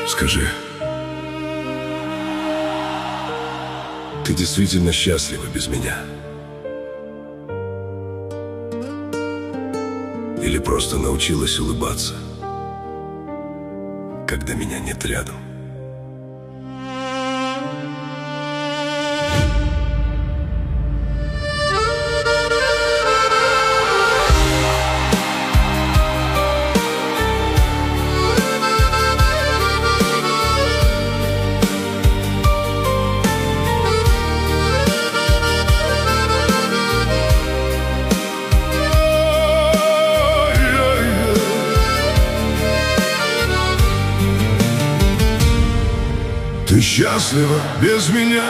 Скажи, ты действительно счастлива без меня? Или просто научилась улыбаться, когда меня нет рядом? Ты счастлива без меня?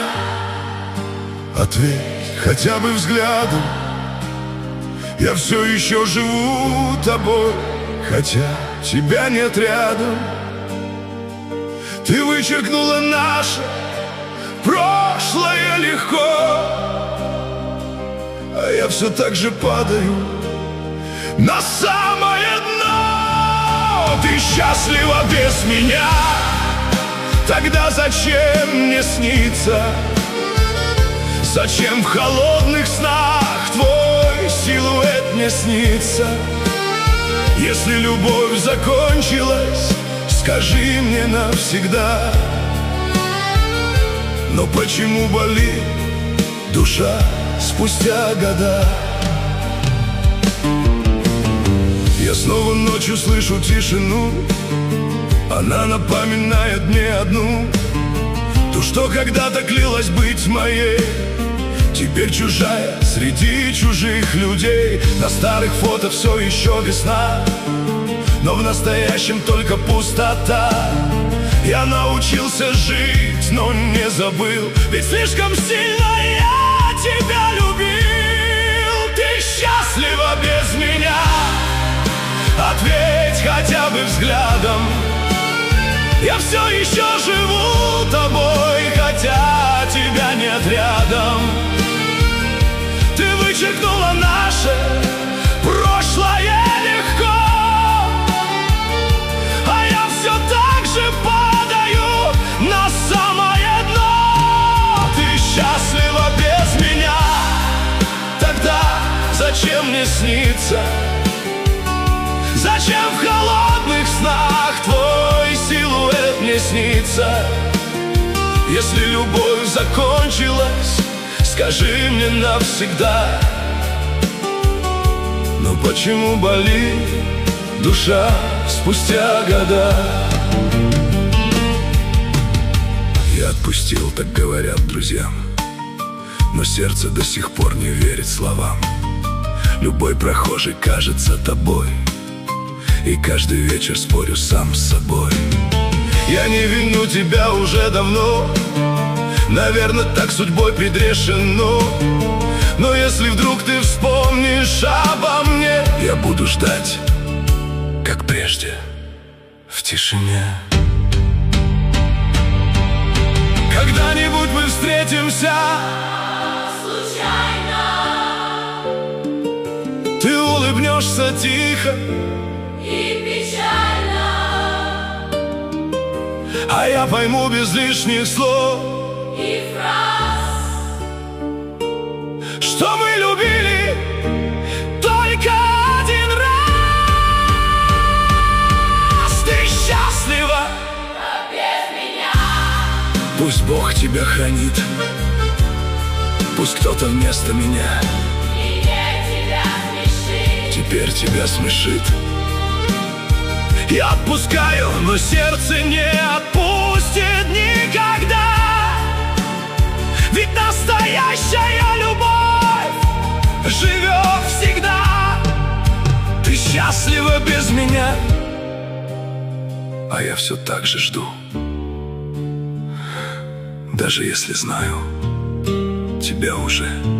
Ответь хотя бы взглядом. Я все еще живу тобой, хотя тебя нет рядом. Ты вычеркнула наше прошлое легко, а я все так же падаю на самое дно. Ты счастлива без меня? Тогда зачем мне снится? Зачем в холодных снах твой силуэт мне снится? Если любовь закончилась, скажи мне навсегда. Но почему болит душа спустя года? Я снова ночью слышу тишину. Она напоминает мне одну, ту, что когда-то клялась быть моей. Теперь чужая среди чужих людей. На старых фото все еще весна, но в настоящем только пустота. Я научился жить, но не забыл, ведь слишком сильно я тебя любил. Ты счастлива без меня? Ответь хотя бы взглядом. Я все еще живу тобой, хотя тебя нет рядом. Ты вычеркнула наше прошлое легко, а я все так же падаю на самое дно. Ты счастлива без меня? Тогда зачем мне снится? Зачем в холодных снах твой силуэт мне снится? Если любовь закончилась, скажи мне навсегда. Но почему болит душа спустя года? Я отпустил, так говорят друзьям, но сердце до сих пор не верит словам. Любой прохожий кажется тобой, и каждый вечер спорю сам с собой. Я не виню тебя уже давно, наверное, так судьбой предрешено. Но если вдруг ты вспомнишь обо мне, я буду ждать, как прежде, в тишине. Когда-нибудь мы встретимся случайно. Ты улыбнешься тихо И печально. а я пойму без лишних слов, И фраз, что мы любили только один раз. Ты счастлива без меня. Пусть Бог тебя хранит, пусть кто-то вместо меня Теперь тебя смешит. теперь тебя смешит. Я отпускаю, но сердце не отпустит никогда. Ведь настоящая любовь живет всегда. Ты счастлива без меня, а я все так же жду. Даже если знаю, тебя уже